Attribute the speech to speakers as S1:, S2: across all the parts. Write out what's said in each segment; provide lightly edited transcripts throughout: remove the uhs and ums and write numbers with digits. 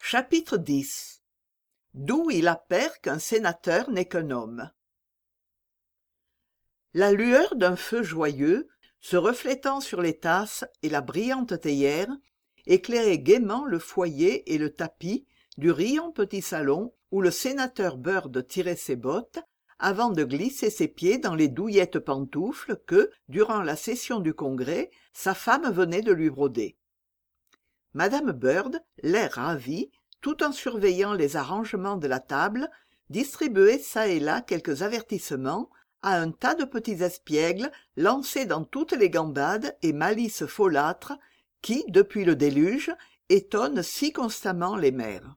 S1: Chapitre 10. D'où il appert qu'un sénateur n'est qu'un homme. La lueur d'un feu joyeux, se reflétant sur les tasses et la brillante théière, éclairait gaiement le foyer et le tapis du riant petit salon où le sénateur Bird tirait ses bottes avant de glisser ses pieds dans les douillettes pantoufles que, durant la session du congrès, sa femme venait de lui broder. Madame Bird, l'air ravi, tout en surveillant les arrangements de la table, distribuait çà et là quelques avertissements à un tas de petits espiègles lancés dans toutes les gambades et malices folâtres qui, depuis le déluge, étonnent si constamment les mères.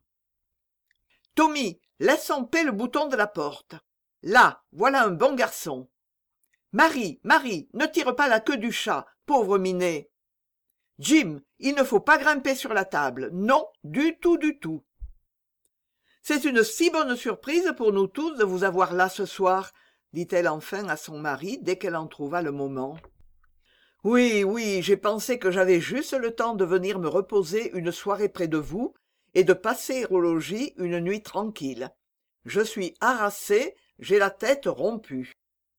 S1: « Tommy, laisse en paix le bouton de la porte. Là, voilà un bon garçon. Marie, ne tire pas la queue du chat, pauvre minet. Jim, il ne faut pas grimper sur la table. Non, du tout, du tout. C'est une si bonne surprise pour nous tous de vous avoir là ce soir, dit-elle enfin à son mari dès qu'elle en trouva le moment. Oui, j'ai pensé que j'avais juste le temps de venir me reposer une soirée près de vous et de passer au logis une nuit tranquille. Je suis harassée, j'ai la tête rompue.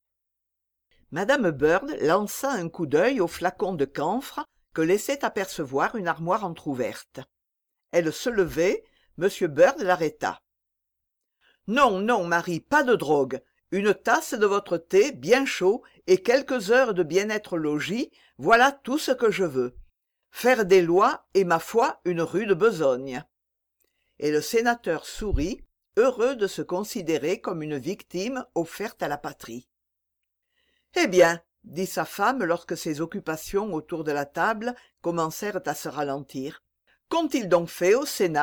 S1: Madame Bird lança un coup d'œil au flacon de camphre que laissait apercevoir une armoire entr'ouverte. Elle se levait, M. Bird l'arrêta. « Non, Marie, pas de drogue. Une tasse de votre thé bien chaud et quelques heures de bien-être au logis, voilà tout ce que je veux. Faire des lois est, ma foi, une rude besogne. » Et le sénateur sourit, heureux de se considérer comme une victime offerte à la patrie. « Eh bien, dit sa femme lorsque ses occupations autour de la table commencèrent à se ralentir. Qu'ont-ils donc fait au Sénat ?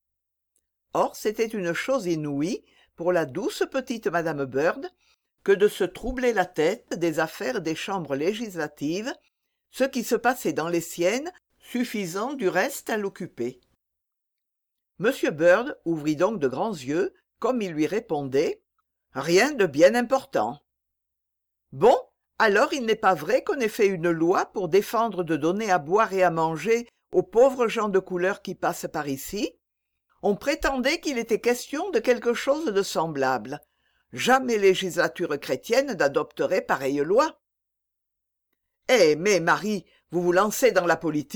S1: Or, c'était une chose inouïe pour la douce petite Madame Bird que de se troubler la tête des affaires des chambres législatives, ce qui se passait dans les siennes suffisant du reste à l'occuper. M. Bird ouvrit donc de grands yeux, comme il lui répondait « Rien de bien important. » Bon, alors il n'est pas vrai qu'on ait fait une loi pour défendre de donner à boire et à manger aux pauvres gens de couleur qui passent par ici. On prétendait qu'il était question de quelque chose de semblable. Jamais législature chrétienne n'adopterait pareille loi. Eh, mais Marie, vous vous lancez dans la politique ?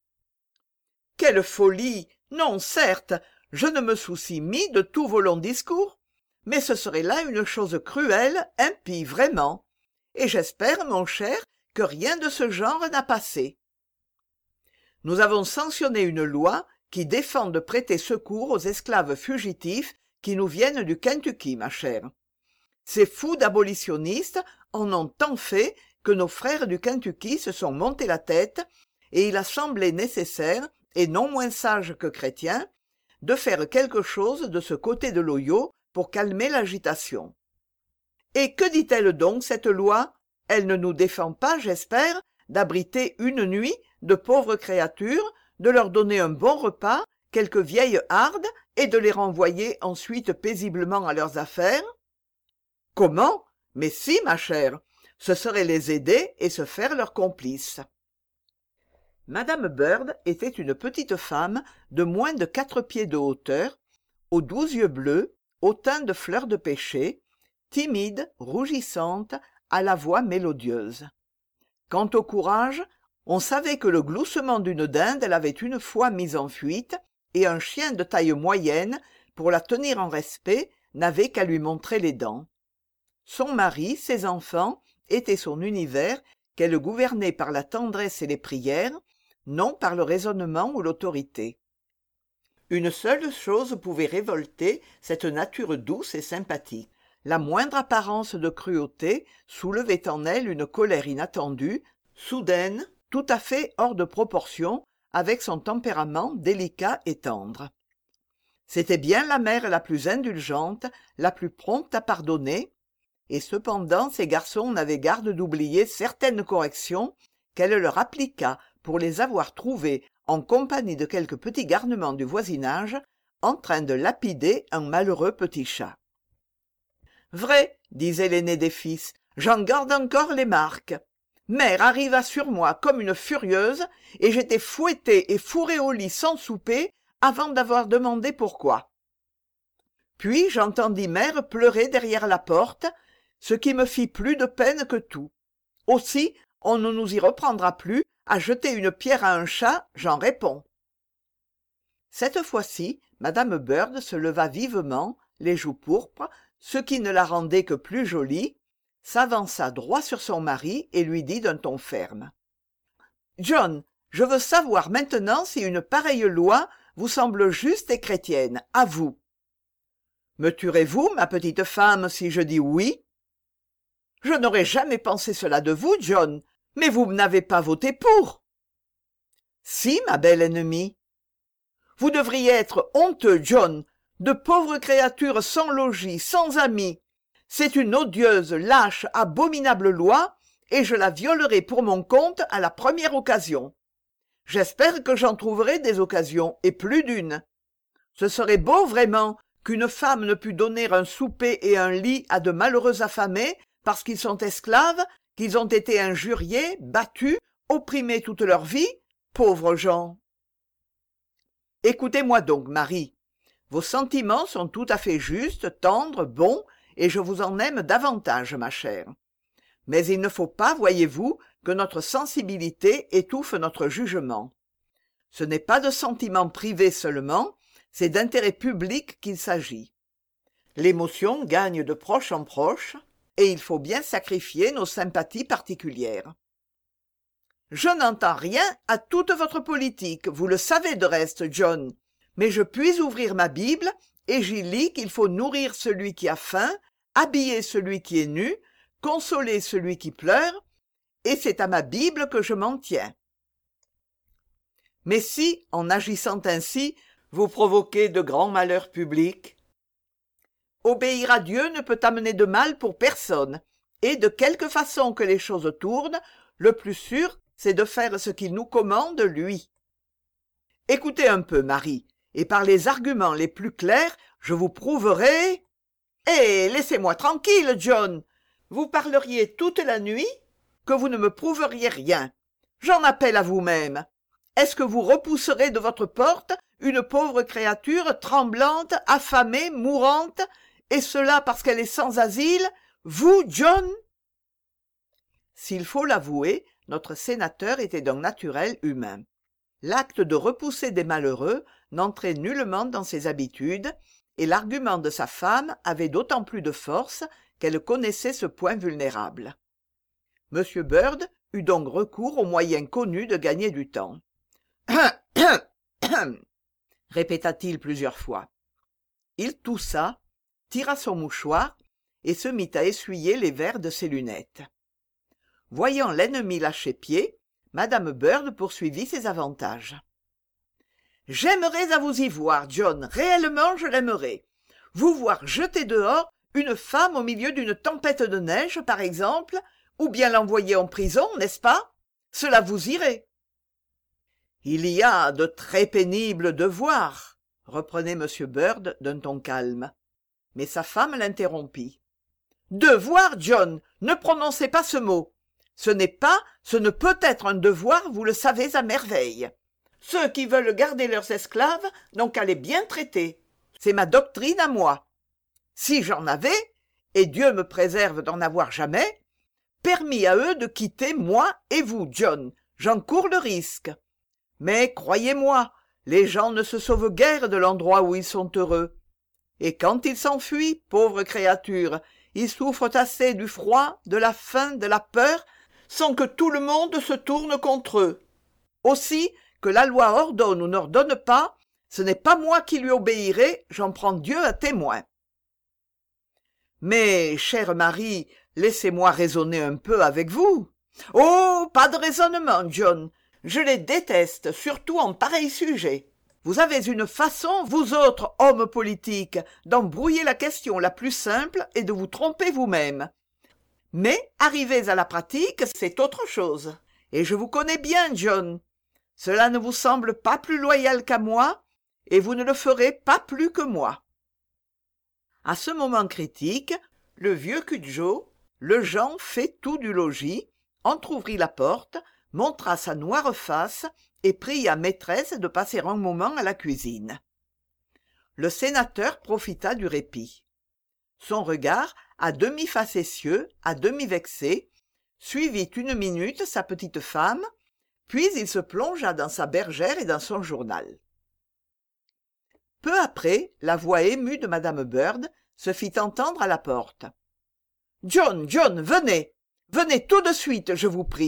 S1: Quelle folie ! Non, certes, je ne me soucie mis de tous vos longs discours, mais ce serait là une chose cruelle, impie, vraiment. Et j'espère, mon cher, que rien de ce genre n'a passé. Nous avons sanctionné une loi qui défend de prêter secours aux esclaves fugitifs qui nous viennent du Kentucky, ma chère. Ces fous d'abolitionnistes en ont tant fait que nos frères du Kentucky se sont monté la tête et il a semblé nécessaire, et non moins sage que chrétien, de faire quelque chose de ce côté de l'Ohio pour calmer l'agitation. Et que dit-elle donc, cette loi ? Elle ne nous défend pas, j'espère, d'abriter une nuit de pauvres créatures, de leur donner un bon repas, quelques vieilles hardes, et de les renvoyer ensuite paisiblement à leurs affaires ? Comment ? Mais si, ma chère, ce serait les aider et se faire leurs complices. Madame Bird était une petite femme de moins de 4 pieds de hauteur, aux doux yeux bleus, au teint de fleur de pêcher, timide, rougissante, à la voix mélodieuse. Quant au courage, on savait que le gloussement d'une dinde l'avait une fois mise en fuite, et un chien de taille moyenne, pour la tenir en respect, n'avait qu'à lui montrer les dents. Son mari, ses enfants, étaient son univers qu'elle gouvernait par la tendresse et les prières, non par le raisonnement ou l'autorité. Une seule chose pouvait révolter cette nature douce et sympathique. La moindre apparence de cruauté soulevait en elle une colère inattendue, soudaine, tout à fait hors de proportion avec son tempérament délicat et tendre. C'était bien la mère la plus indulgente, la plus prompte à pardonner, et cependant ces garçons n'avaient garde d'oublier certaines corrections qu'elle leur appliqua pour les avoir trouvés, en compagnie de quelques petits garnements du voisinage, en train de lapider un malheureux petit chat. « Vrai, disait l'aîné des fils, j'en garde encore les marques. Mère arriva sur moi comme une furieuse, et j'étais fouettée et fourrée au lit sans souper, avant d'avoir demandé pourquoi. Puis j'entendis mère pleurer derrière la porte, ce qui me fit plus de peine que tout. Aussi, on ne nous y reprendra plus à jeter une pierre à un chat, j'en réponds. Cette fois-ci, madame Bird se leva vivement, les joues pourpres, ce qui ne la rendait que plus jolie, s'avança droit sur son mari et lui dit d'un ton ferme. « John, je veux savoir maintenant si une pareille loi vous semble juste et chrétienne, à vous. Me tuerez-vous, ma petite femme, si je dis oui? Je n'aurais jamais pensé cela de vous, John, mais vous n'avez pas voté pour. Si, ma belle ennemie. Vous devriez être honteux, John, de pauvres créatures sans logis, sans amis. C'est une odieuse, lâche, abominable loi, et je la violerai pour mon compte à la première occasion. J'espère que j'en trouverai des occasions, et plus d'une. Ce serait beau, vraiment, qu'une femme ne pût donner un souper et un lit à de malheureux affamés parce qu'ils sont esclaves, qu'ils ont été injuriés, battus, opprimés toute leur vie, pauvres gens. Écoutez-moi donc, Marie. Vos sentiments sont tout à fait justes, tendres, bons, et je vous en aime davantage, ma chère. Mais il ne faut pas, voyez-vous, que notre sensibilité étouffe notre jugement. Ce n'est pas de sentiments privés seulement, c'est d'intérêt public qu'il s'agit. L'émotion gagne de proche en proche, et il faut bien sacrifier nos sympathies particulières. Je n'entends rien à toute votre politique, vous le savez de reste, John, mais je puis ouvrir ma Bible, et j'y lis qu'il faut nourrir celui qui a faim, habiller celui qui est nu, consoler celui qui pleure, et c'est à ma Bible que je m'en tiens. Mais si, en agissant ainsi, vous provoquez de grands malheurs publics, obéir à Dieu ne peut amener de mal pour personne, et de quelque façon que les choses tournent, le plus sûr, c'est de faire ce qu'il nous commande, lui. Écoutez un peu, Marie, et par les arguments les plus clairs, je vous prouverai... Eh, laissez-moi tranquille, John. Vous parleriez toute la nuit, que vous ne me prouveriez rien. J'en appelle à vous-même. Est-ce que vous repousserez de votre porte une pauvre créature tremblante, affamée, mourante, et cela parce qu'elle est sans asile, vous, John? S'il faut l'avouer, notre sénateur était d'un naturel humain. L'acte de repousser des malheureux n'entrait nullement dans ses habitudes, et l'argument de sa femme avait d'autant plus de force qu'elle connaissait ce point vulnérable. M. Bird eut donc recours au moyen connu de gagner du temps. « répéta-t-il plusieurs fois. Il toussa, tira son mouchoir et se mit à essuyer les verres de ses lunettes. Voyant l'ennemi lâcher pied, Madame Bird poursuivit ses avantages. « J'aimerais à vous y voir, John, réellement je l'aimerais. Vous voir jeter dehors une femme au milieu d'une tempête de neige, par exemple, ou bien l'envoyer en prison, n'est-ce pas? Cela vous irait. » « Il y a de très pénibles devoirs, » reprenait M. Bird d'un ton calme. Mais sa femme l'interrompit. « Devoir, John, ne prononcez pas ce mot. Ce ne peut être un devoir, vous le savez à merveille. Ceux qui veulent garder leurs esclaves n'ont qu'à les bien traiter. C'est ma doctrine à moi. Si j'en avais, et Dieu me préserve d'en avoir jamais, permis à eux de quitter moi et vous, John, j'en cours le risque. Mais croyez-moi, les gens ne se sauvent guère de l'endroit où ils sont heureux. Et quand ils s'enfuient, pauvres créatures, ils souffrent assez du froid, de la faim, de la peur, sans que tout le monde se tourne contre eux. Aussi, que la loi ordonne ou n'ordonne pas, ce n'est pas moi qui lui obéirai, j'en prends Dieu à témoin. Mais, chère Marie, laissez-moi raisonner un peu avec vous. Oh, pas de raisonnement, John. Je les déteste, surtout en pareil sujet. Vous avez une façon, vous autres hommes politiques, d'embrouiller la question la plus simple et de vous tromper vous-même. Mais, arrivés à la pratique, c'est autre chose. Et je vous connais bien, John. Cela ne vous semble pas plus loyal qu'à moi, et vous ne le ferez pas plus que moi. À ce moment critique, le vieux Cudjoe, le Jean fait tout du logis, entr'ouvrit la porte, montra sa noire face et pria maîtresse de passer un moment à la cuisine. Le sénateur profita du répit. Son regard, à demi facétieux, à demi vexé, suivit une minute sa petite femme, puis il se plongea dans sa bergère et dans son journal. Peu après, la voix émue de madame Bird se fit entendre à la porte. « John, John, venez! Venez tout de suite, je vous prie !»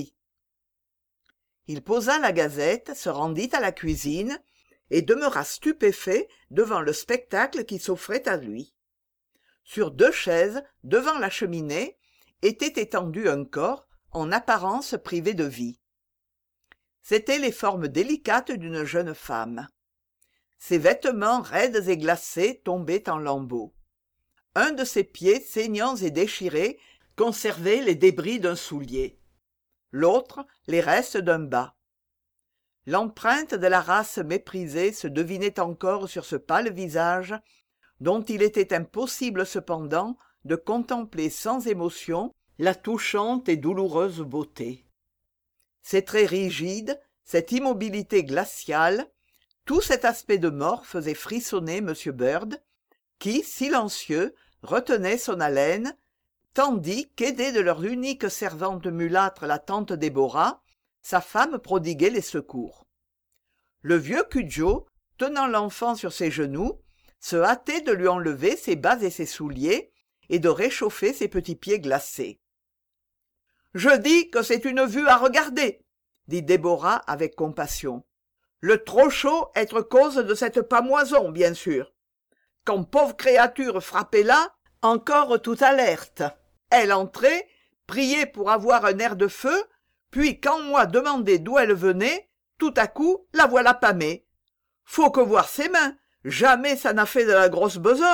S1: Il posa la gazette, se rendit à la cuisine et demeura stupéfait devant le spectacle qui s'offrait à lui. Sur 2 chaises, devant la cheminée, était étendu un corps, en apparence privé de vie. C'étaient les formes délicates d'une jeune femme. Ses vêtements raides et glacés tombaient en lambeaux. Un de ses pieds, saignants et déchirés, conservait les débris d'un soulier. L'autre, les restes d'un bas. L'empreinte de la race méprisée se devinait encore sur ce pâle visage, dont il était impossible cependant de contempler sans émotion la touchante et douloureuse beauté. Ces traits rigides, cette immobilité glaciale, tout cet aspect de mort faisait frissonner M. Bird, qui, silencieux, retenait son haleine, tandis qu'aidée de leur unique servante mulâtre, la tante Déborah, sa femme prodiguait les secours. Le vieux Cudjoe, tenant l'enfant sur ses genoux, se hâtait de lui enlever ses bas et ses souliers et de réchauffer ses petits pieds glacés. « Je dis que c'est une vue à regarder, » dit Déborah avec compassion. « Le trop chaud être cause de cette pamoison, bien sûr. Quand pauvre créature frappait là, encore tout alerte. Elle entrait, priait pour avoir un air de feu, puis quand moi demandais d'où elle venait, tout à coup, la voilà pâmée. Faut que voir ses mains, jamais ça n'a fait de la grosse besogne. »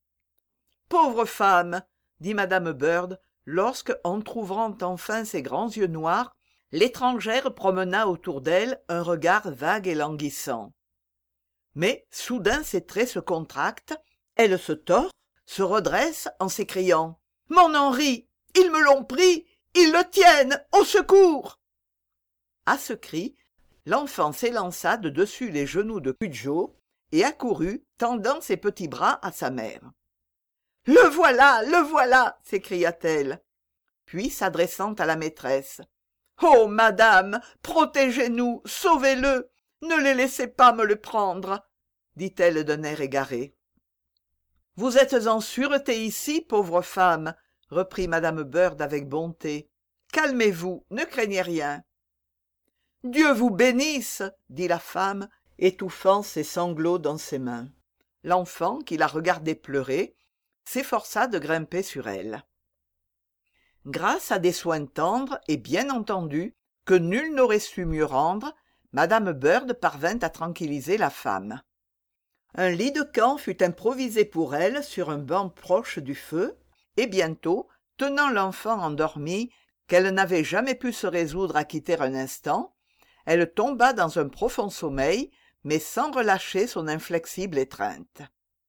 S1: « Pauvre femme !» dit madame Bird, lorsque, entr'ouvrant enfin ses grands yeux noirs, l'étrangère promena autour d'elle un regard vague et languissant. Mais soudain ses traits se contractent, elle se tord, se redresse en s'écriant « Mon Henri, ils me l'ont pris, ils le tiennent, au secours !» À ce cri, l'enfant s'élança de dessus les genoux de Cudjoe et accourut, tendant ses petits bras à sa mère. « Le voilà !» s'écria-t-elle. Puis, s'adressant à la maîtresse. « Oh, madame, protégez-nous, sauvez-le, ne les laissez pas me le prendre !» dit-elle d'un air égaré. « Vous êtes en sûreté ici, pauvre femme, » reprit madame Bird avec bonté. « Calmez-vous, ne craignez rien. »« Dieu vous bénisse !» dit la femme, étouffant ses sanglots dans ses mains. L'enfant, qui la regardait pleurer, s'efforça de grimper sur elle. Grâce à des soins tendres et bien entendus, que nul n'aurait su mieux rendre, madame Bird parvint à tranquilliser la femme. Un lit de camp fut improvisé pour elle sur un banc proche du feu, et bientôt, tenant l'enfant endormi, qu'elle n'avait jamais pu se résoudre à quitter un instant, elle tomba dans un profond sommeil, mais sans relâcher son inflexible étreinte.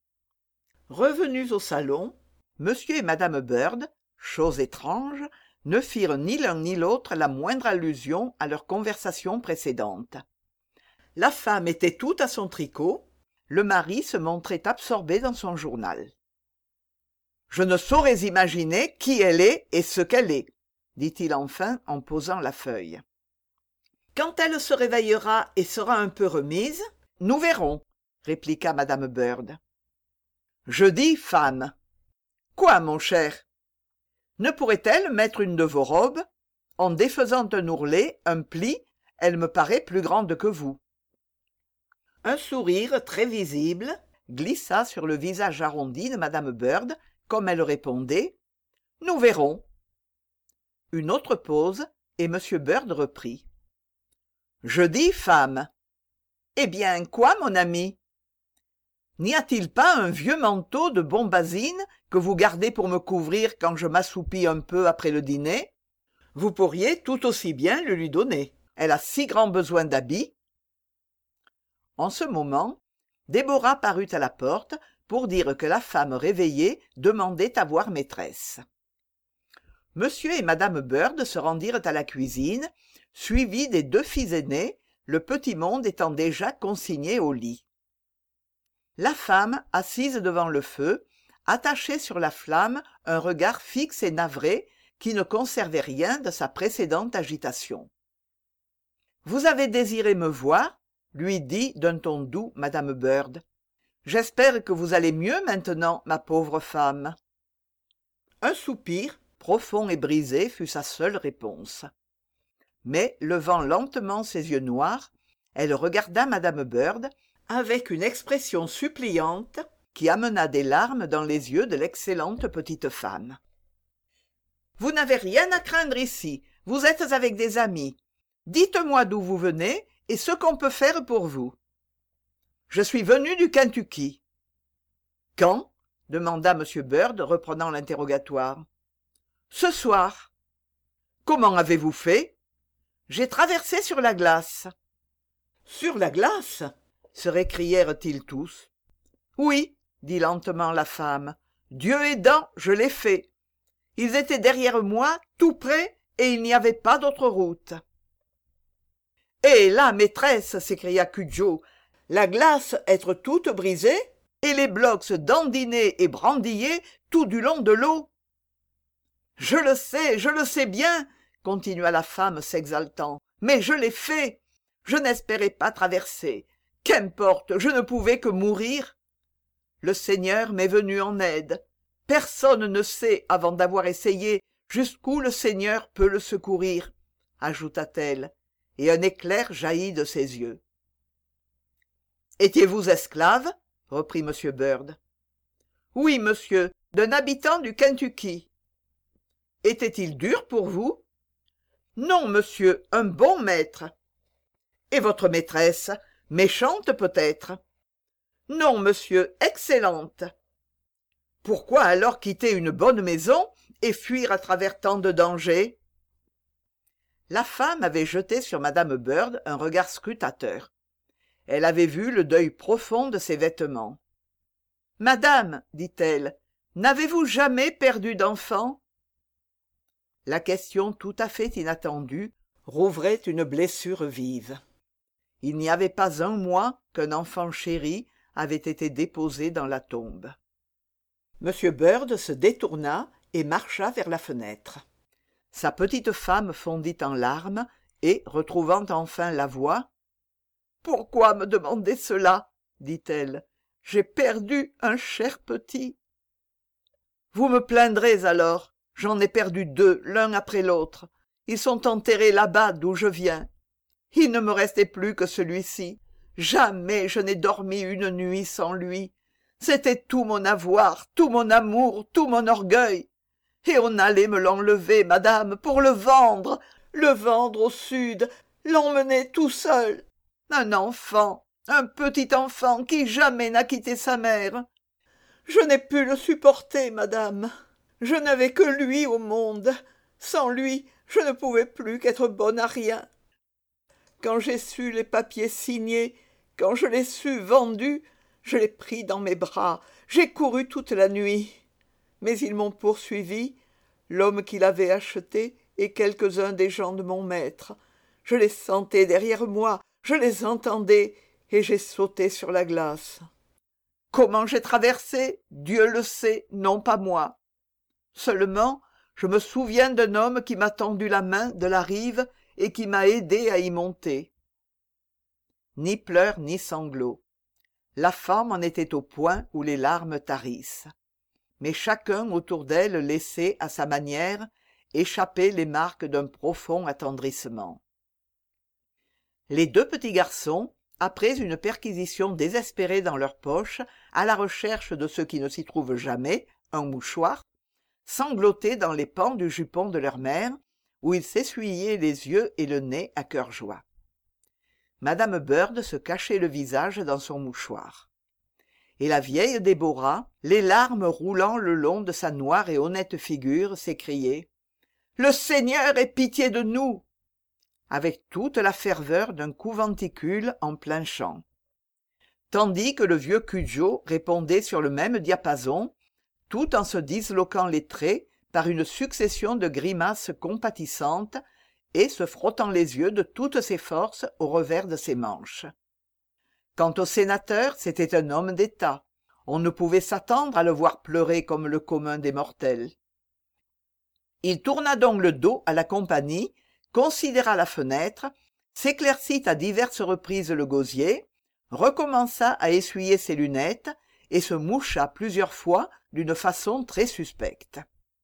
S1: Revenus au salon, monsieur et madame Bird, chose étrange, ne firent ni l'un ni l'autre la moindre allusion à leur conversation précédente. La femme était toute à son tricot, le mari se montrait absorbé dans son journal. « Je ne saurais imaginer qui elle est et ce qu'elle est, » dit-il enfin en posant la feuille. « Quand elle se réveillera et sera un peu remise, nous verrons, » répliqua madame Bird. « Je dis femme. »« Quoi, mon cher ? Ne pourrait-elle mettre une de vos robes ? En défaisant un ourlet, un pli, elle me paraît plus grande que vous. » Un sourire très visible glissa sur le visage arrondi de madame Bird, comme elle répondait « Nous verrons. » Une autre pause, et M. Bird reprit. « Je dis femme. »« Eh bien, quoi, mon ami ? N'y a-t-il pas un vieux manteau de bombazine que vous gardez pour me couvrir quand je m'assoupis un peu après le dîner ? Vous pourriez tout aussi bien le lui donner. Elle a si grand besoin d'habits. » En ce moment, Déborah parut à la porte pour dire que la femme réveillée demandait à voir maîtresse. Monsieur et madame Bird se rendirent à la cuisine, suivis des 2 filles aînées, le petit monde étant déjà consigné au lit. La femme, assise devant le feu, attachait sur la flamme un regard fixe et navré qui ne conservait rien de sa précédente agitation. « Vous avez désiré me voir ?» lui dit d'un ton doux madame Bird. « J'espère que vous allez mieux maintenant, ma pauvre femme. » Un soupir, profond et brisé, fut sa seule réponse. Mais, levant lentement ses yeux noirs, elle regarda madame Bird avec une expression suppliante qui amena des larmes dans les yeux de l'excellente petite femme. « Vous n'avez rien à craindre ici, vous êtes avec des amis. Dites-moi d'où vous venez et ce qu'on peut faire pour vous. »« Je suis venu du Kentucky. »« Quand ?» demanda M. Bird, reprenant l'interrogatoire. « Ce soir. »« Comment avez-vous fait ?»« J'ai traversé sur la glace. »« Sur la glace ?» se récrièrent-ils tous. « Oui, » dit lentement la femme, « Dieu aidant, je l'ai fait. Ils étaient derrière moi, tout près, et il n'y avait pas d'autre route. »« Eh là, maîtresse !» s'écria Cudjoe, « la glace être toute brisée, et les blocs se dandiner et brandiller tout du long de l'eau. »« je le sais bien, » continua la femme s'exaltant, « mais je l'ai fait. Je n'espérais pas traverser. Qu'importe, je ne pouvais que mourir. Le Seigneur m'est venu en aide. Personne ne sait, avant d'avoir essayé, jusqu'où le Seigneur peut le secourir, ajouta-t-elle, et un éclair jaillit de ses yeux. « Étiez-vous esclave ?» reprit M. Bird. « Oui, monsieur, d'un habitant du Kentucky. »« Était-il dur pour vous ?»« Non, monsieur, un bon maître. »« Et votre maîtresse, méchante peut-être ?»« Non, monsieur, excellente. »« Pourquoi alors quitter une bonne maison et fuir à travers tant de dangers ?» La femme avait jeté sur madame Bird un regard scrutateur. Elle avait vu le deuil profond de ses vêtements. « Madame, dit-elle, n'avez-vous jamais perdu d'enfant ?» La question tout à fait inattendue rouvrait une blessure vive. Il n'y avait pas un mois qu'un enfant chéri avait été déposé dans la tombe. M. Bird se détourna et marcha vers la fenêtre. Sa petite femme fondit en larmes et, retrouvant enfin la voix, « Pourquoi me demander cela ?» dit-elle. « J'ai perdu un cher petit. »« Vous me plaindrez alors. J'en ai perdu deux, l'un après l'autre. Ils sont enterrés là-bas d'où je viens. Il ne me restait plus que celui-ci. Jamais je n'ai dormi une nuit sans lui. C'était tout mon avoir, tout mon amour, tout mon orgueil. Et on allait me l'enlever, madame, pour le vendre au sud, l'emmener tout seul. Un enfant, un petit enfant qui jamais n'a quitté sa mère. Je n'ai pu le supporter, madame. Je n'avais que lui au monde. Sans lui, je ne pouvais plus qu'être bonne à rien. Quand j'ai su les papiers signés, quand je l'ai su vendu, je l'ai pris dans mes bras, j'ai couru toute la nuit. Mais ils m'ont poursuivi, l'homme qui l'avait acheté et quelques-uns des gens de mon maître. Je les sentais derrière moi, je les entendais, et j'ai sauté sur la glace. Comment j'ai traversé, Dieu le sait, non pas moi. Seulement, je me souviens d'un homme qui m'a tendu la main de la rive et qui m'a aidé à y monter. Ni pleurs ni sanglots. La femme en était au point où les larmes tarissent. Mais chacun autour d'elle laissait, à sa manière, échapper les marques d'un profond attendrissement. Les deux petits garçons, après une perquisition désespérée dans leurs poches, à la recherche de ce qui ne s'y trouve jamais, un mouchoir, sanglotaient dans les pans du jupon de leur mère, où ils s'essuyaient les yeux et le nez à cœur joie. Madame Bird se cachait le visage dans son mouchoir. Et la vieille Déborah, les larmes roulant le long de sa noire et honnête figure, s'écriait « Le Seigneur ait pitié de nous !» avec toute la ferveur d'un conventicule en plein chant. Tandis que le vieux Cudjoe répondait sur le même diapason, tout en se disloquant les traits par une succession de grimaces compatissantes et se frottant les yeux de toutes ses forces au revers de ses manches. Quant au sénateur, c'était un homme d'État. On ne pouvait s'attendre à le voir pleurer comme le commun des mortels. Il tourna donc le dos à la compagnie, considéra la fenêtre, s'éclaircit à diverses reprises le gosier, recommença à essuyer ses lunettes et se moucha plusieurs fois d'une façon très suspecte.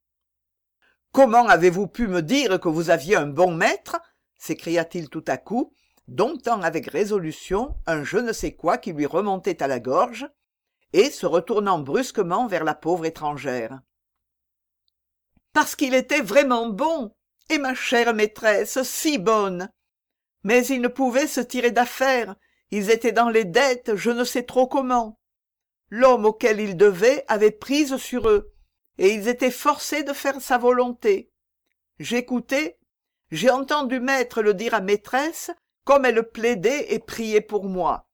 S1: « Comment avez-vous pu me dire que vous aviez un bon maître ?» s'écria-t-il tout à coup, domptant avec résolution un je ne sais quoi qui lui remontait à la gorge, et se retournant brusquement vers la pauvre étrangère. « Parce qu'il était vraiment bon, et ma chère maîtresse, si bonne. Mais ils ne pouvaient se tirer d'affaire, ils étaient dans les dettes, je ne sais trop comment. L'homme auquel ils devaient avait prise sur eux, et ils étaient forcés de faire sa volonté. J'écoutais, j'ai entendu maître le dire à maîtresse, comme elle plaidait et priait pour moi.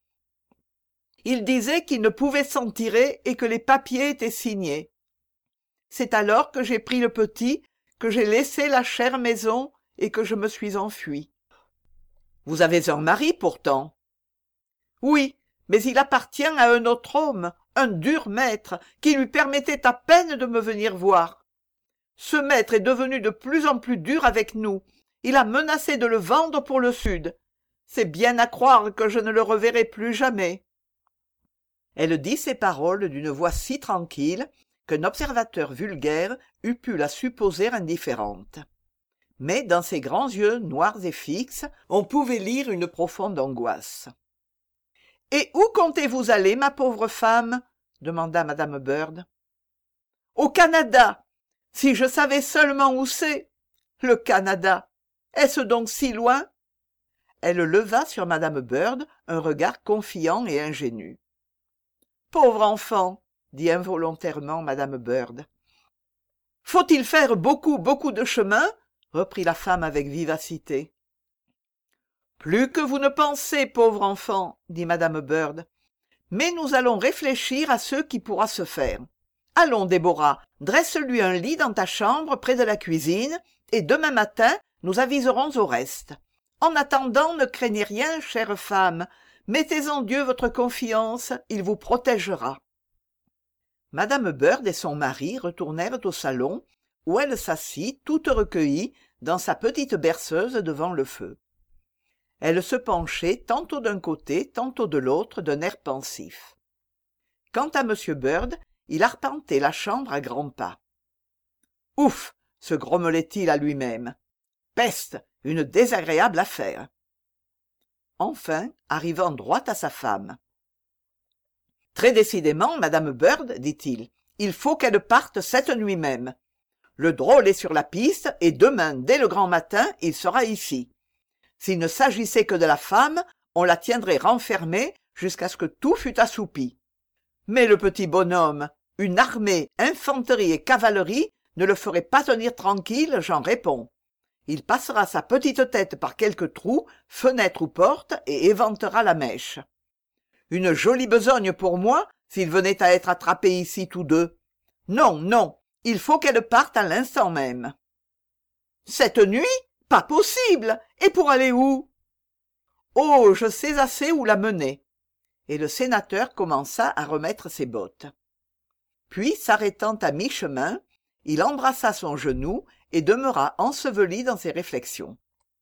S1: Il disait qu'il ne pouvait s'en tirer et que les papiers étaient signés. C'est alors que j'ai pris le petit, que j'ai laissé la chère maison et que je me suis enfui. Vous avez un mari pourtant. Oui, mais il appartient à un autre homme, un dur maître, qui lui permettait à peine de me venir voir. Ce maître est devenu de plus en plus dur avec nous. Il a menacé de le vendre pour le Sud. C'est bien à croire que je ne le reverrai plus jamais. Elle dit ces paroles d'une voix si tranquille qu'un observateur vulgaire eût pu la supposer indifférente. Mais dans ses grands yeux noirs et fixes, on pouvait lire une profonde angoisse. « Et où comptez-vous aller, ma pauvre femme ?» demanda madame Bird. « Au Canada. Si je savais seulement où c'est. Le Canada. Est-ce donc si loin ?» Elle leva sur madame Bird un regard confiant et ingénu. « Pauvre enfant !» dit involontairement madame Bird. « Faut-il faire beaucoup de chemin ?» reprit la femme avec vivacité. « Plus que vous ne pensez, pauvre enfant, dit madame Bird. Mais nous allons réfléchir à ce qui pourra se faire. Allons, Déborah, dresse-lui un lit dans ta chambre près de la cuisine, et demain matin, nous aviserons au reste. En attendant, ne craignez rien, chère femme. Mettez en Dieu votre confiance, il vous protégera. » Madame Bird et son mari retournèrent au salon, où elle s'assit, toute recueillie, dans sa petite berceuse devant le feu. Elle se penchait tantôt d'un côté, tantôt de l'autre, d'un air pensif. Quant à M. Bird, il arpentait la chambre à grands pas. « Ouf !» se grommelait-il à lui-même. « Peste ! Une désagréable affaire !» Enfin, arrivant droit à sa femme. « Très décidément, madame Bird, dit-il, il faut qu'elle parte cette nuit même. Le drôle est sur la piste, et demain, dès le grand matin, il sera ici. S'il ne s'agissait que de la femme, on la tiendrait renfermée jusqu'à ce que tout fût assoupi. Mais le petit bonhomme, une armée, infanterie et cavalerie, ne le ferait pas tenir tranquille, j'en réponds. Il passera sa petite tête par quelque trou, fenêtre ou porte, et éventera la mèche. Une jolie besogne pour moi, s'ils venaient à être attrapés ici tous deux. Non, non, il faut qu'elle parte à l'instant même. « Cette nuit ? Pas possible. Et pour aller où ? » « Oh, je sais assez où la mener. » Et le sénateur commença à remettre ses bottes. Puis, s'arrêtant à mi-chemin, il embrassa son genou et demeura enseveli dans ses réflexions.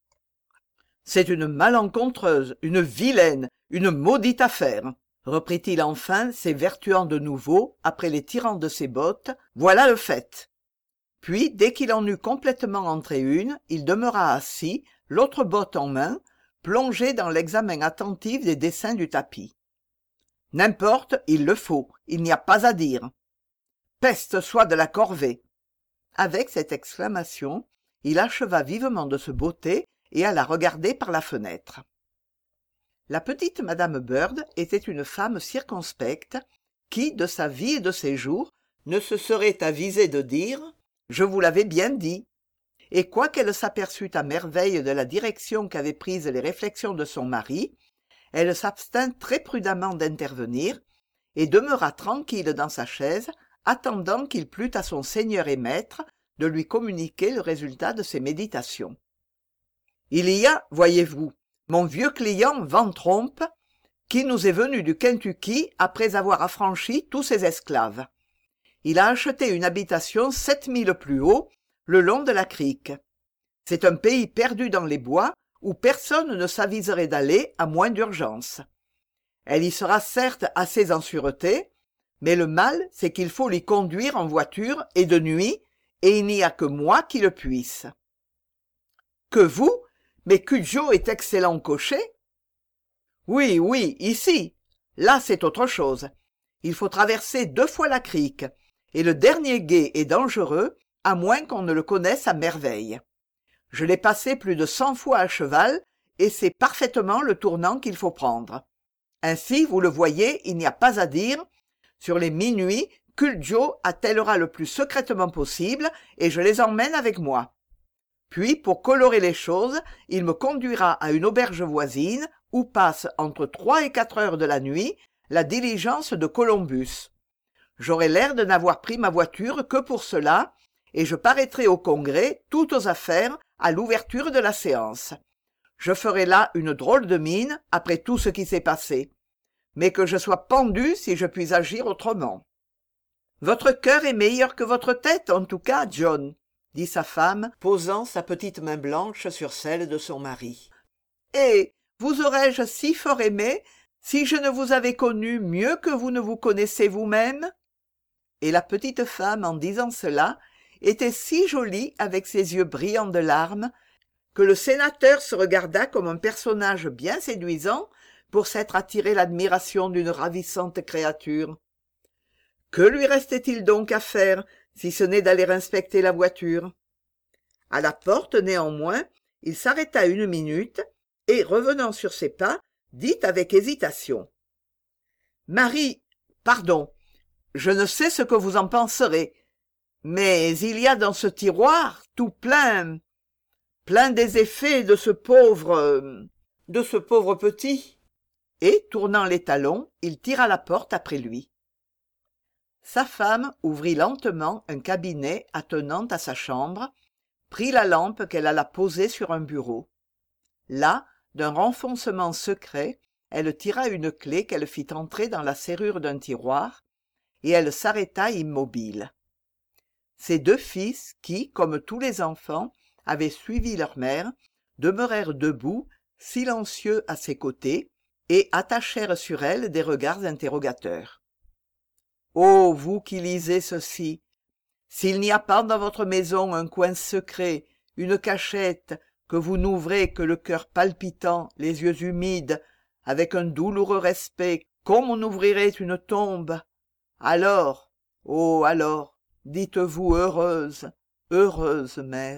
S1: « C'est une malencontreuse, une vilaine, une maudite affaire, » reprit-il enfin, s'évertuant de nouveau, après les tirants de ses bottes. « Voilà le fait. » Puis, dès qu'il en eut complètement entré une, il demeura assis, l'autre botte en main, plongé dans l'examen attentif des dessins du tapis. « N'importe, il le faut, il n'y a pas à dire. Peste soit de la corvée !» Avec cette exclamation, il acheva vivement de se botter et alla regarder par la fenêtre. La petite madame Bird était une femme circonspecte qui, de sa vie et de ses jours, ne se serait avisée de dire « je vous l'avais bien dit ». Et quoiqu'elle s'aperçût à merveille de la direction qu'avaient prise les réflexions de son mari, elle s'abstint très prudemment d'intervenir et demeura tranquille dans sa chaise, attendant qu'il plût à son seigneur et maître de lui communiquer le résultat de ses méditations. Il y a, voyez-vous, mon vieux client Van Tromp, qui nous est venu du Kentucky après avoir affranchi tous ses esclaves. Il a acheté une habitation 7 milles plus haut, le long de la crique. C'est un pays perdu dans les bois où personne ne s'aviserait d'aller à moins d'urgence. Elle y sera certes assez en sûreté, mais le mal, c'est qu'il faut l'y conduire en voiture et de nuit, et il n'y a que moi qui le puisse. Que vous? Mais Cudjoe est excellent cocher. Oui, oui, ici. Là, c'est autre chose. Il faut traverser 2 fois la crique, et le dernier gué est dangereux, à moins qu'on ne le connaisse à merveille. Je l'ai passé plus de 100 fois à cheval, et c'est parfaitement le tournant qu'il faut prendre. Ainsi, vous le voyez, il n'y a pas à dire. Sur les minuit, Cudjoe attellera le plus secrètement possible, et je les emmène avec moi. Puis, pour colorer les choses, il me conduira à une auberge voisine, où passe entre 3 et 4 heures de la nuit la diligence de Columbus. J'aurai l'air de n'avoir pris ma voiture que pour cela, et je paraîtrai au congrès tout aux affaires à l'ouverture de la séance. Je ferai là une drôle de mine après tout ce qui s'est passé, mais que je sois pendu si je puis agir autrement. Votre cœur est meilleur que votre tête, en tout cas, John, dit sa femme, posant sa petite main blanche sur celle de son mari. Et vous aurais-je si fort aimé si je ne vous avais connu mieux que vous ne vous connaissez vous-même? Et la petite femme, en disant cela, était si jolie avec ses yeux brillants de larmes, que le sénateur se regarda comme un personnage bien séduisant pour s'être attiré l'admiration d'une ravissante créature. Que lui restait-il donc à faire, si ce n'est d'aller inspecter la voiture? À la porte, néanmoins, il s'arrêta 1 minute, et, revenant sur ses pas, dit avec hésitation. « Marie, pardon, je ne sais ce que vous en penserez, mais il y a dans ce tiroir tout plein des effets de ce pauvre petit. » Et, tournant les talons, il tira la porte après lui. Sa femme ouvrit lentement un cabinet attenant à sa chambre, prit la lampe qu'elle alla poser sur un bureau. Là, d'un renfoncement secret, elle tira une clef qu'elle fit entrer dans la serrure d'un tiroir, et elle s'arrêta immobile. Ses 2 fils, qui, comme tous les enfants, avaient suivi leur mère, demeurèrent debout, silencieux à ses côtés, et attachèrent sur elle des regards interrogateurs. « Oh, vous qui lisez ceci, s'il n'y a pas dans votre maison un coin secret, une cachette, que vous n'ouvrez que le cœur palpitant, les yeux humides, avec un douloureux respect, comme on ouvrirait une tombe, alors, oh alors, dites-vous heureuse, heureuse mère. »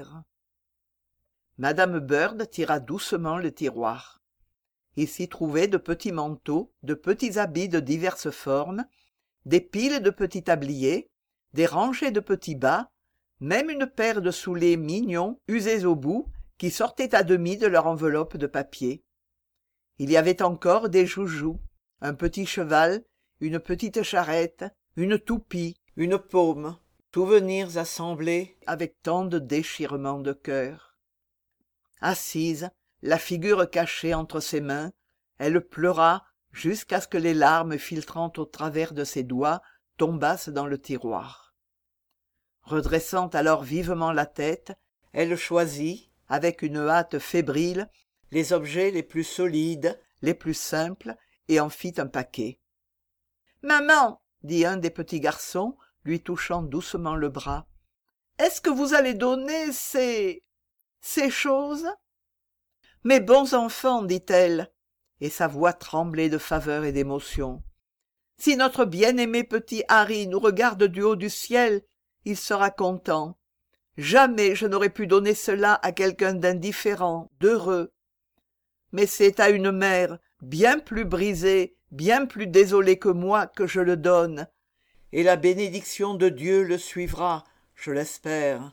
S1: Madame Bird tira doucement le tiroir. Il s'y trouvait de petits manteaux, de petits habits de diverses formes, des piles de petits tabliers, des rangées de petits bas, même une paire de souliers mignons, usés au bout, qui sortaient à demi de leur enveloppe de papier. Il y avait encore des joujoux, un petit cheval, une petite charrette, une toupie, une paume, souvenirs assemblés avec tant de déchirements de cœur. Assise, la figure cachée entre ses mains, elle pleura jusqu'à ce que les larmes filtrant au travers de ses doigts tombassent dans le tiroir. Redressant alors vivement la tête, elle choisit, avec une hâte fébrile, les objets les plus solides, les plus simples, et en fit un paquet. « Maman, dit un des petits garçons, lui touchant doucement le bras, est-ce que vous allez donner ces choses? Mes bons enfants, dit-elle, et sa voix tremblait de faveur et d'émotion. Si notre bien-aimé petit Harry nous regarde du haut du ciel, il sera content. Jamais je n'aurais pu donner cela à quelqu'un d'indifférent, d'heureux. Mais c'est à une mère bien plus brisée, bien plus désolée que moi que je le donne, et la bénédiction de Dieu le suivra, je l'espère.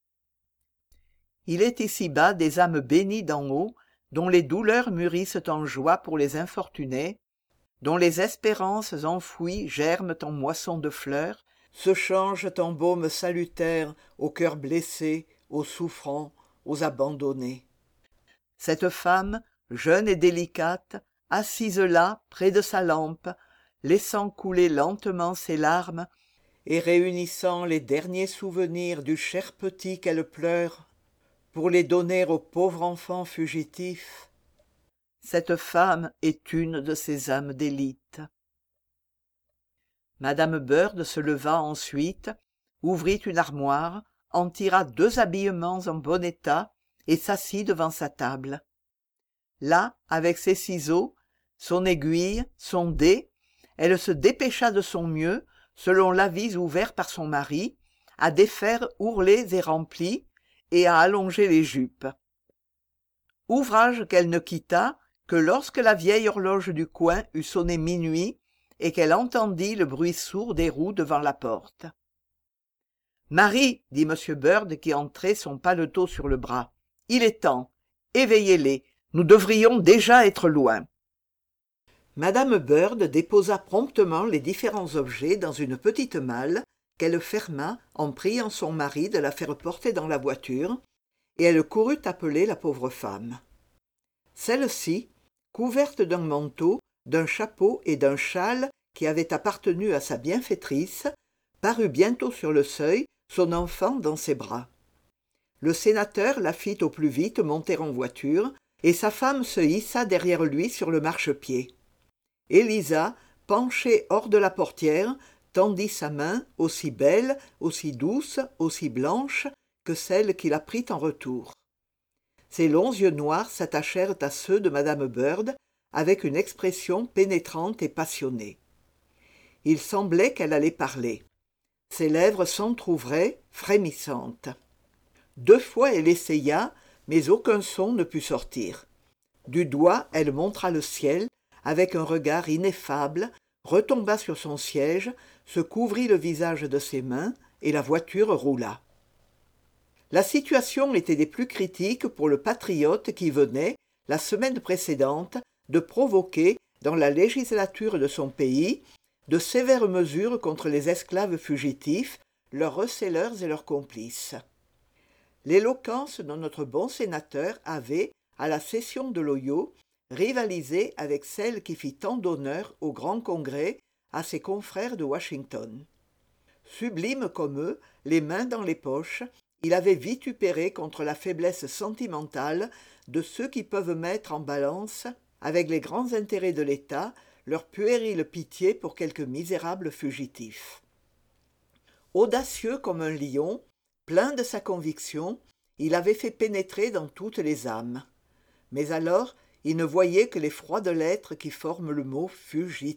S1: Il est ici-bas des âmes bénies d'en haut, dont les douleurs mûrissent en joie pour les infortunés, dont les espérances enfouies germent en moissons de fleurs, se changent en baume salutaire aux cœurs blessés, aux souffrants, aux abandonnés. cette femme, jeune et délicate, assise là, près de sa lampe, laissant couler lentement ses larmes, et réunissant les derniers souvenirs du cher petit qu'elle pleure, pour les donner au pauvre enfant fugitif, cette femme est une de ces âmes d'élite. Madame Bird se leva ensuite, ouvrit une armoire, en tira 2 habillements en bon état et s'assit devant sa table. Là, avec ses ciseaux, son aiguille, son dé, elle se dépêcha de son mieux, selon l'avis ouvert par son mari, à défaire ourlets et remplis, et à allonger les jupes. Ouvrage qu'elle ne quitta que lorsque la vieille horloge du coin eut sonné minuit et qu'elle entendit le bruit sourd des roues devant la porte. « Marie, dit M. Bird qui entrait son paletot sur le bras, il est temps. Éveillez-les, nous devrions déjà être loin. » Madame Bird déposa promptement les différents objets dans une petite malle qu'elle ferma en priant son mari de la faire porter dans la voiture, et elle courut appeler la pauvre femme. Celle-ci, couverte d'un manteau, d'un chapeau et d'un châle qui avaient appartenu à sa bienfaitrice, parut bientôt sur le seuil, son enfant dans ses bras. Le sénateur la fit au plus vite monter en voiture, et sa femme se hissa derrière lui sur le marchepied. Élisa, penchée hors de la portière, tendit sa main, aussi belle, aussi douce, aussi blanche que celle qui la prit en retour. Ses longs yeux noirs s'attachèrent à ceux de madame Bird avec une expression pénétrante et passionnée. Il semblait qu'elle allait parler. Ses lèvres s'entr'ouvraient, frémissantes. 2 fois elle essaya, mais aucun son ne put sortir. Du doigt, elle montra le ciel, avec un regard ineffable, retomba sur son siège, se couvrit le visage de ses mains, et la voiture roula. La situation était des plus critiques pour le patriote qui venait, la semaine précédente, de provoquer, dans la législature de son pays, de sévères mesures contre les esclaves fugitifs, leurs receleurs et leurs complices. L'éloquence de notre bon sénateur avait, à la session de l'Ohio, rivalisé avec celle qui fit tant d'honneur au grand congrès à ses confrères de Washington. Sublime comme eux, les mains dans les poches, il avait vitupéré contre la faiblesse sentimentale de ceux qui peuvent mettre en balance, avec les grands intérêts de l'État, leur puérile pitié pour quelques misérables fugitifs. Audacieux comme un lion, plein de sa conviction, il avait fait pénétrer dans toutes les âmes. Mais alors, il ne voyait que les froides lettres qui forment le mot « fugitif ».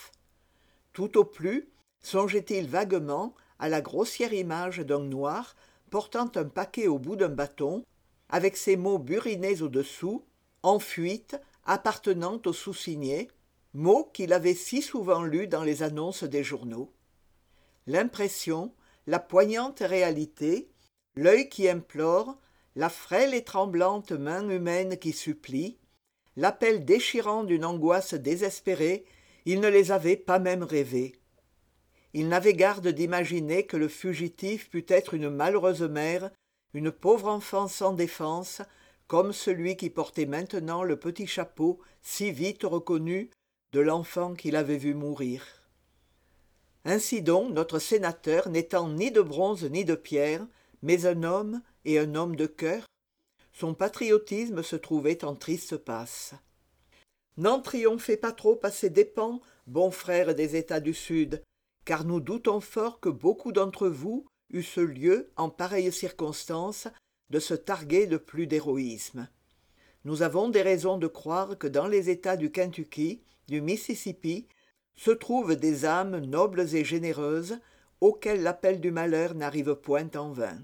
S1: Tout au plus, songeait-il vaguement à la grossière image d'un noir portant un paquet au bout d'un bâton, avec ces mots burinés au-dessous, en fuite, appartenant au sous-signé, mots qu'il avait si souvent lus dans les annonces des journaux. L'impression, la poignante réalité, l'œil qui implore, la frêle et tremblante main humaine qui supplie, l'appel déchirant d'une angoisse désespérée, il ne les avait pas même rêvés. Il n'avait garde d'imaginer que le fugitif pût être une malheureuse mère, une pauvre enfant sans défense, comme celui qui portait maintenant le petit chapeau si vite reconnu de l'enfant qu'il avait vu mourir. Ainsi donc notre sénateur n'étant ni de bronze ni de pierre, mais un homme et un homme de cœur, son patriotisme se trouvait en triste passe. N'en triomphez pas trop à ses dépens, bons frères des États du Sud, car nous doutons fort que beaucoup d'entre vous eussent lieu, en pareille circonstance, de se targuer de plus d'héroïsme. Nous avons des raisons de croire que dans les États du Kentucky, du Mississippi, se trouvent des âmes nobles et généreuses, auxquelles l'appel du malheur n'arrive point en vain.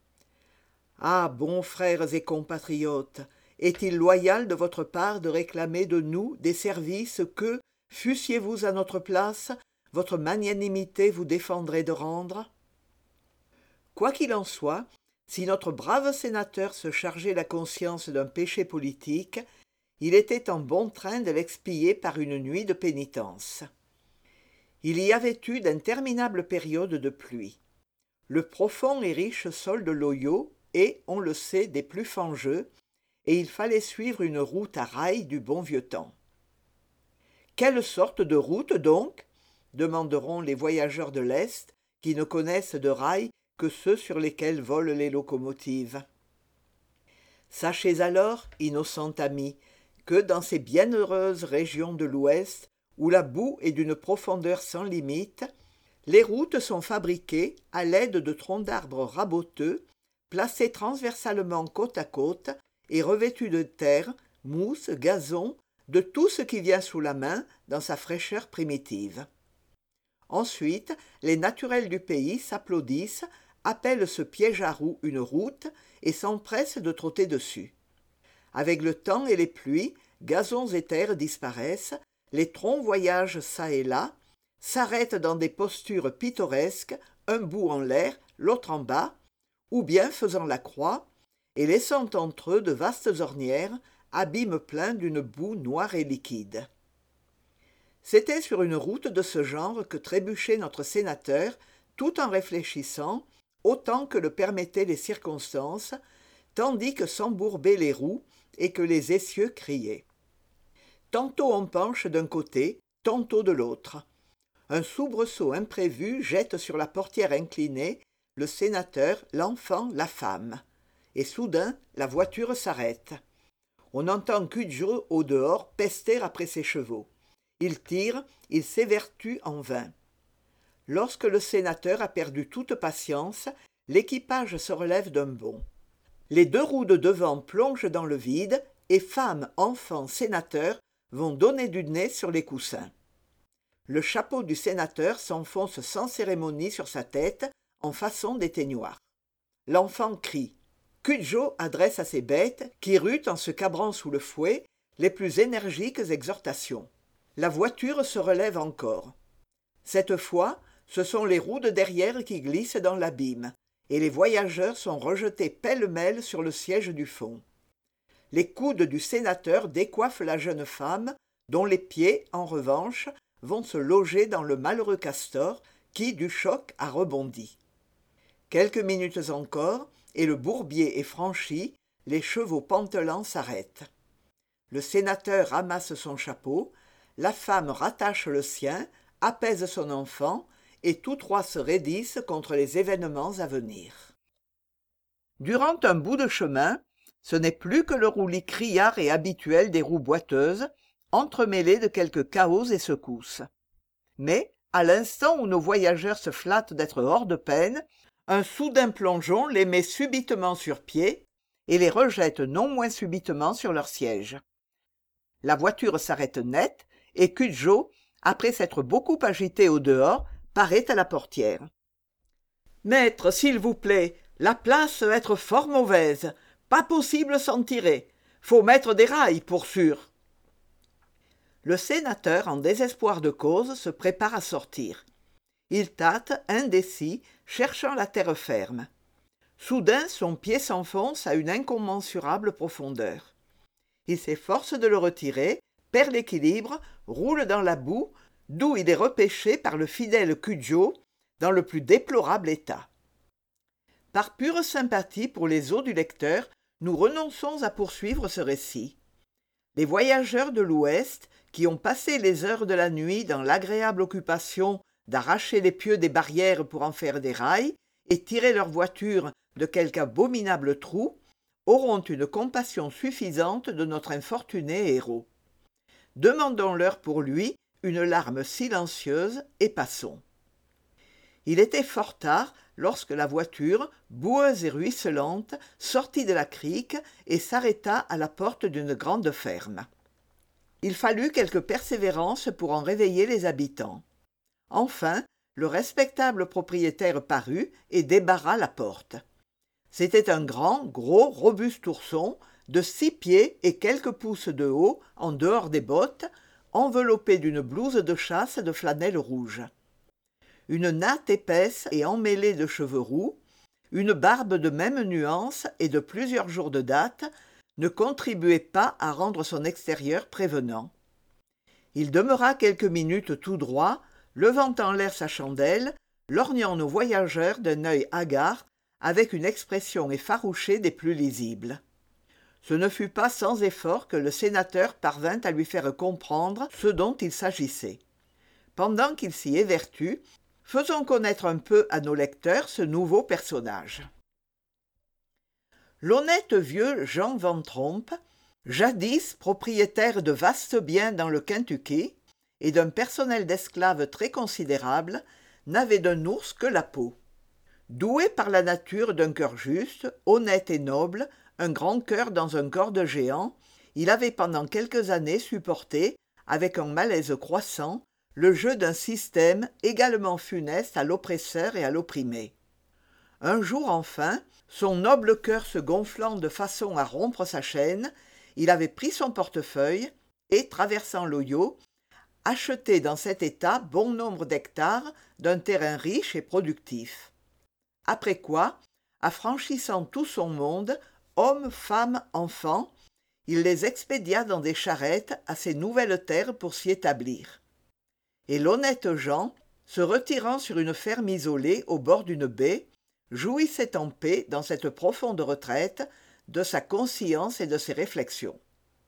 S1: Ah, bons frères et compatriotes, est-il loyal de votre part de réclamer de nous des services que, fussiez-vous à notre place, votre magnanimité vous défendrait de rendre? Quoi qu'il en soit, si notre brave sénateur se chargeait la conscience d'un péché politique, il était en bon train de l'expier par une nuit de pénitence. Il y avait eu d'interminables périodes de pluie. Le profond et riche sol de l'Ohio est, on le sait, des plus fangeux, et il fallait suivre une route à rails du bon vieux temps. Quelle sorte de route donc ? Demanderont les voyageurs de l'Est, qui ne connaissent de rails que ceux sur lesquels volent les locomotives. Sachez alors, innocent ami, que dans ces bienheureuses régions de l'Ouest, où la boue est d'une profondeur sans limite, les routes sont fabriquées à l'aide de troncs d'arbres raboteux, placés transversalement côte à côte et revêtus de terre, mousse, gazon, de tout ce qui vient sous la main dans sa fraîcheur primitive. Ensuite, les naturels du pays s'applaudissent, appellent ce piège à roues une route et s'empressent de trotter dessus. Avec le temps et les pluies, gazons et terres disparaissent, les troncs voyagent çà et là, s'arrêtent dans des postures pittoresques, un bout en l'air, l'autre en bas, ou bien faisant la croix, et laissant entre eux de vastes ornières, abîmes pleins d'une boue noire et liquide. C'était sur une route de ce genre que trébuchait notre sénateur, tout en réfléchissant, autant que le permettaient les circonstances, tandis que s'embourbaient les roues et que les essieux criaient. Tantôt on penche d'un côté, tantôt de l'autre. Un soubresaut imprévu jette sur la portière inclinée le sénateur, l'enfant, la femme. Et soudain, la voiture s'arrête. On entend Cudjoe au dehors pester après ses chevaux. Il tire, il s'évertue en vain. Lorsque le sénateur a perdu toute patience, l'équipage se relève d'un bond. Les deux roues de devant plongent dans le vide et femme, enfant, sénateur vont donner du nez sur les coussins. Le chapeau du sénateur s'enfonce sans cérémonie sur sa tête en façon d'éteignoir. L'enfant crie. Cudjoe adresse à ses bêtes, qui ruent en se cabrant sous le fouet, les plus énergiques exhortations. La voiture se relève encore. Cette fois, ce sont les roues de derrière qui glissent dans l'abîme, et les voyageurs sont rejetés pêle-mêle sur le siège du fond. Les coudes du sénateur décoiffent la jeune femme, dont les pieds, en revanche, vont se loger dans le malheureux castor, qui, du choc, a rebondi. Quelques minutes encore, et le bourbier est franchi, les chevaux pantelants s'arrêtent. Le sénateur ramasse son chapeau, la femme rattache le sien, apaise son enfant, et tous trois se raidissent contre les événements à venir. Durant un bout de chemin, ce n'est plus que le roulis criard et habituel des roues boiteuses, entremêlé de quelques cahots et secousses. Mais, à l'instant où nos voyageurs se flattent d'être hors de peine, un soudain plongeon les met subitement sur pied et les rejette non moins subitement sur leur siège. La voiture s'arrête net et Cudjoe, après s'être beaucoup agité au dehors, paraît à la portière. « Maître, s'il vous plaît, la place être fort mauvaise, pas possible s'en tirer, faut mettre des rails pour sûr. » Le sénateur, en désespoir de cause, se prépare à sortir. Il tâte, indécis, cherchant la terre ferme. Soudain, son pied s'enfonce à une incommensurable profondeur. Il s'efforce de le retirer, perd l'équilibre, roule dans la boue, d'où il est repêché par le fidèle Cudjoe dans le plus déplorable état. Par pure sympathie pour les os du lecteur, nous renonçons à poursuivre ce récit. Les voyageurs de l'Ouest, qui ont passé les heures de la nuit dans l'agréable occupation d'arracher les pieux des barrières pour en faire des rails et tirer leur voiture de quelque abominable trou, auront une compassion suffisante de notre infortuné héros. Demandons-leur pour lui une larme silencieuse et passons. Il était fort tard lorsque la voiture, boueuse et ruisselante, sortit de la crique et s'arrêta à la porte d'une grande ferme. Il fallut quelque persévérance pour en réveiller les habitants. Enfin, le respectable propriétaire parut et débarra la porte. C'était un grand, gros, robuste ourson, de 6 pieds et quelques pouces de haut, en dehors des bottes, enveloppé d'une blouse de chasse de flanelle rouge. Une natte épaisse et emmêlée de cheveux roux, une barbe de même nuance et de plusieurs jours de date, ne contribuaient pas à rendre son extérieur prévenant. Il demeura quelques minutes tout droit, levant en l'air sa chandelle, lorgnant nos voyageurs d'un œil hagard, avec une expression effarouchée des plus lisibles. Ce ne fut pas sans effort que le sénateur parvint à lui faire comprendre ce dont il s'agissait. Pendant qu'il s'y évertue, faisons connaître un peu à nos lecteurs ce nouveau personnage. L'honnête vieux Jean Van Tromp, jadis propriétaire de vastes biens dans le Kentucky et d'un personnel d'esclaves très considérable, n'avait d'un ours que la peau. Doué par la nature d'un cœur juste, honnête et noble, un grand cœur dans un corps de géant, il avait pendant quelques années supporté, avec un malaise croissant, le jeu d'un système également funeste à l'oppresseur et à l'opprimé. Un jour enfin, son noble cœur se gonflant de façon à rompre sa chaîne, il avait pris son portefeuille et, traversant l'Ohio, acheté dans cet état bon nombre d'hectares d'un terrain riche et productif. Après quoi, affranchissant tout son monde, hommes, femmes, enfants, il les expédia dans des charrettes à ces nouvelles terres pour s'y établir. Et l'honnête Jean, se retirant sur une ferme isolée au bord d'une baie, jouissait en paix dans cette profonde retraite de sa conscience et de ses réflexions.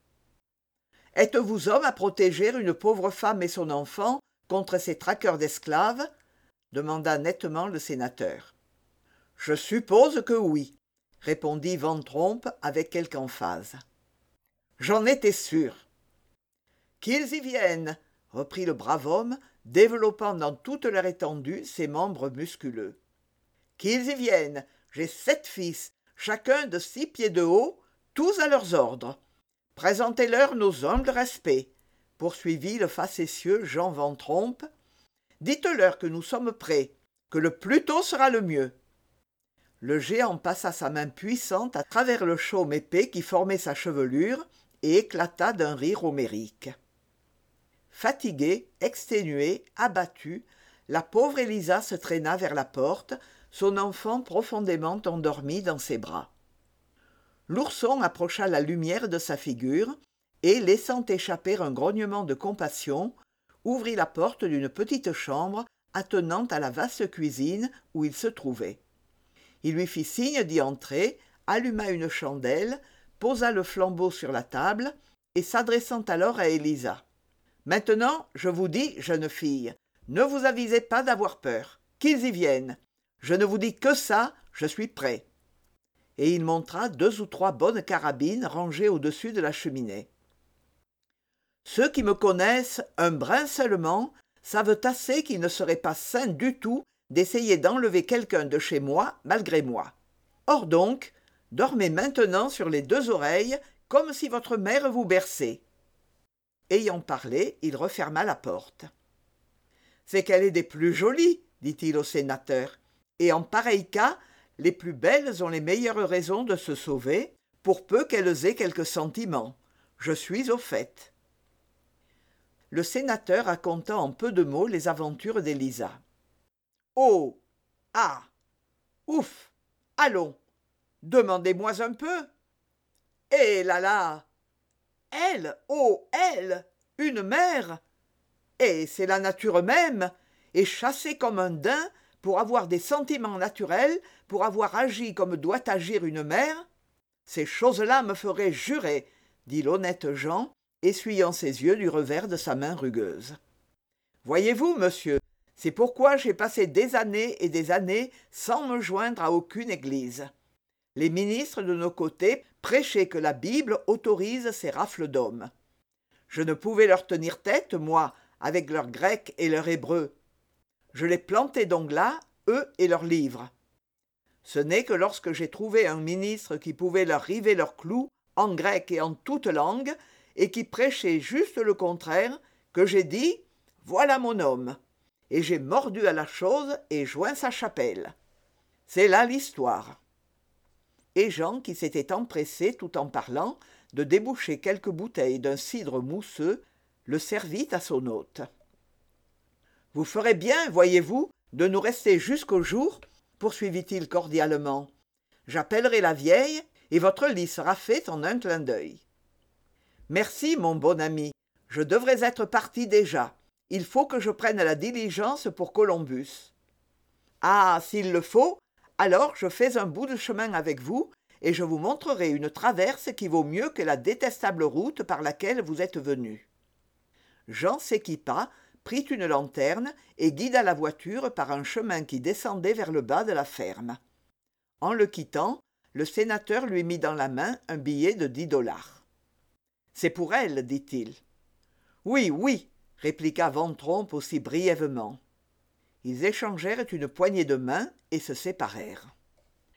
S1: « Êtes-vous homme à protéger une pauvre femme et son enfant contre ces traqueurs d'esclaves ?» demanda nettement le sénateur. « Je suppose que oui, » répondit Van Tromp avec quelque emphase. « J'en étais sûr. »« Qu'ils y viennent !» reprit le brave homme, développant dans toute leur étendue ses membres musculeux. « Qu'ils y viennent ! J'ai 7 fils, chacun de 6 pieds de haut, tous à leurs ordres. Présentez-leur nos humbles respects, » poursuivit le facétieux Jean Van Tromp. « Dites-leur que nous sommes prêts, que le plus tôt sera le mieux. » Le géant passa sa main puissante à travers le chaume épais qui formait sa chevelure et éclata d'un rire homérique. Fatiguée, exténuée, abattue, la pauvre Élisa se traîna vers la porte, son enfant profondément endormi dans ses bras. L'ourson approcha la lumière de sa figure et, laissant échapper un grognement de compassion, ouvrit la porte d'une petite chambre attenant à la vaste cuisine où il se trouvait. Il lui fit signe d'y entrer, alluma une chandelle, posa le flambeau sur la table et, s'adressant alors à Élisa. « Maintenant, je vous dis, jeune fille, ne vous avisez pas d'avoir peur, qu'ils y viennent. Je ne vous dis que ça, je suis prêt. » Et il montra 2 ou 3 bonnes carabines rangées au-dessus de la cheminée. Ceux qui me connaissent un brin seulement savent assez qu'il ne serait pas sain du tout d'essayer d'enlever quelqu'un de chez moi malgré moi. Or donc, dormez maintenant sur les 2 oreilles comme si votre mère vous berçait. Ayant parlé, il referma la porte. « C'est qu'elle est des plus jolies, » dit-il au sénateur, « et en pareil cas, les plus belles ont les meilleures raisons de se sauver, pour peu qu'elles aient quelques sentiments. Je suis au fait. » Le sénateur raconta en peu de mots les aventures d'Élisa. « Oh! Ah! Ouf! Allons! Demandez-moi un peu. Eh là là! Elle! Oh, elle! Une mère! Eh, c'est la nature même, et chassée comme un daim, pour avoir des sentiments naturels, pour avoir agi comme doit agir une mère. Ces choses-là me feraient jurer, dit l'honnête Jean, essuyant ses yeux du revers de sa main rugueuse. Voyez-vous, monsieur, c'est pourquoi j'ai passé des années et des années sans me joindre à aucune église. Les ministres de nos côtés prêchaient que la Bible autorise ces rafles d'hommes. Je ne pouvais leur tenir tête, moi, avec leur grec et leur hébreu. Je les plantais donc là, eux et leurs livres. Ce n'est que lorsque j'ai trouvé un ministre qui pouvait leur river leurs clous, en grec et en toute langue, et qui prêchait juste le contraire, que j'ai dit « Voilà mon homme !» et j'ai mordu à la chose et joint sa chapelle. C'est là l'histoire. Et Jean, qui s'était empressé, tout en parlant, de déboucher quelques bouteilles d'un cidre mousseux, le servit à son hôte. « Vous ferez bien, voyez-vous, de nous rester jusqu'au jour, poursuivit-il cordialement. « J'appellerai la vieille, et votre lit sera fait en un clin d'œil. »« Merci, mon bon ami, je devrais être parti déjà. Il faut que je prenne la diligence pour Columbus. »« Ah, s'il le faut, alors je fais un bout de chemin avec vous, et je vous montrerai une traverse qui vaut mieux que la détestable route par laquelle vous êtes venu. Jean s'équipa, prit une lanterne et guida la voiture par un chemin qui descendait vers le bas de la ferme. En le quittant, le sénateur lui mit dans la main un billet de 10 $. « C'est pour elle, dit-il. « Oui, oui, répliqua Van Tromp aussi brièvement. Ils échangèrent une poignée de main et se séparèrent.